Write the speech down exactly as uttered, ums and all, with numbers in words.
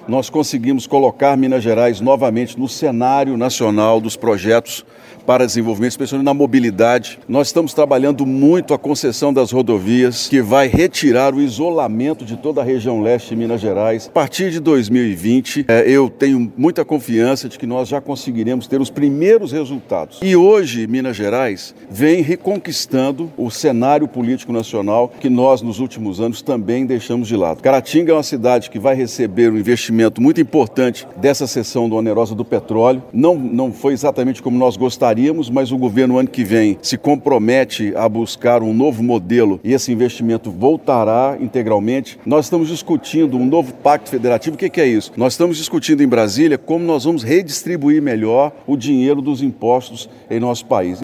nós conseguimos colocar Minas Gerais novamente no cenário nacional dos projetos para desenvolvimento, especialmente na mobilidade. Nós estamos trabalhando muito a concessão das rodovias, que vai retirar o isolamento de toda a região leste de Minas Gerais. A partir de dois mil e vinte, eh, eu tenho muita confiança de que nós já conseguiremos ter os primeiros resultados. E hoje, Minas Gerais vem reconquistando o cenário político nacional que nós, nos últimos anos, também deixamos de lado. Caratinga é uma cidade que vai receber um investimento muito importante dessa cessão do onerosa do petróleo. Não, não foi exatamente como nós gostaríamos, mas o governo, ano que vem, se compromete a buscar um novo modelo e esse investimento voltará integralmente. Nós estamos discutindo um novo pacto federativo. O que é isso? Nós estamos discutindo em Brasília como nós vamos redistribuir melhor o dinheiro dos impostos em nosso país.